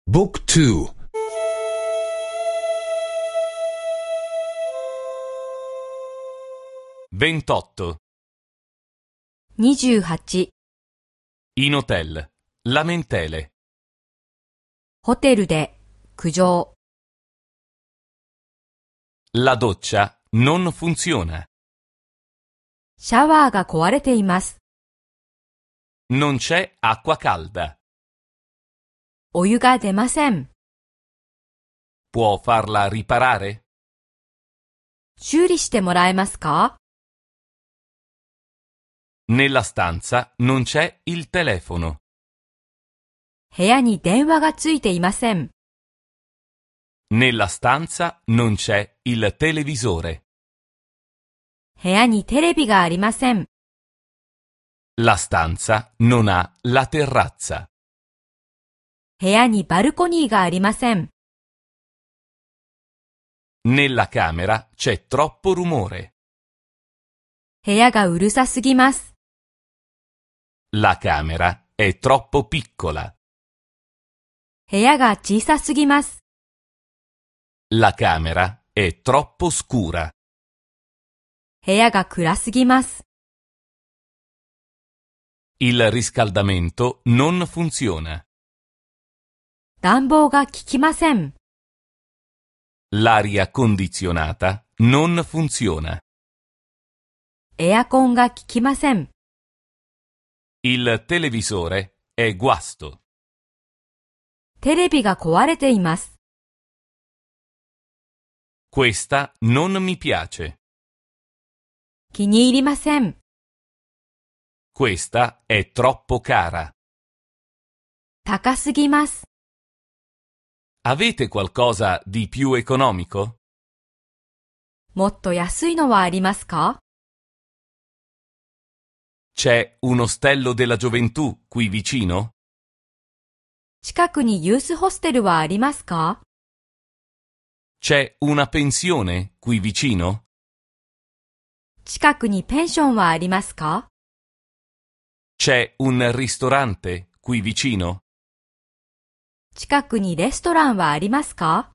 Book 2 28. 28、 In hotel. Lamentele. ホテルで苦情。 La doccia non funziona. シャワーが壊れています。 Non c'è acqua calda. お湯が出ません。 Può farla riparare? 修理してもらえますか？ Nella stanza non c'è il telefono. 部屋に電話がついていません。 Nella stanza non c'è il televisore. 部屋にテレビがありません。 La stanza non ha la terrazza. 部屋にバルコニーがありません。 Nella camera c'è troppo rumore. 部屋がうるさすぎます。 La camera è troppo piccola. 部屋が小さすぎます。 La camera è troppo scura. 部屋が暗すぎます。 Il riscaldamento non funziona. 暖房が効きません。 L'aria condizionata non funziona. エアコンが効きません。 Il televisore è guasto. テレビが壊れています。 Questa non mi piace. 気に入りません。 Questa è troppo cara. 高すぎます。 Avete qualcosa di più economico? もっと安いのはありますか？ C'è un ostello della gioventù qui vicino? 近くにユースホステルはありますか？ C'è una pensione qui vicino? 近くにペンションはありますか？ C'è un ristorante qui vicino? 近くにレストランはありますか？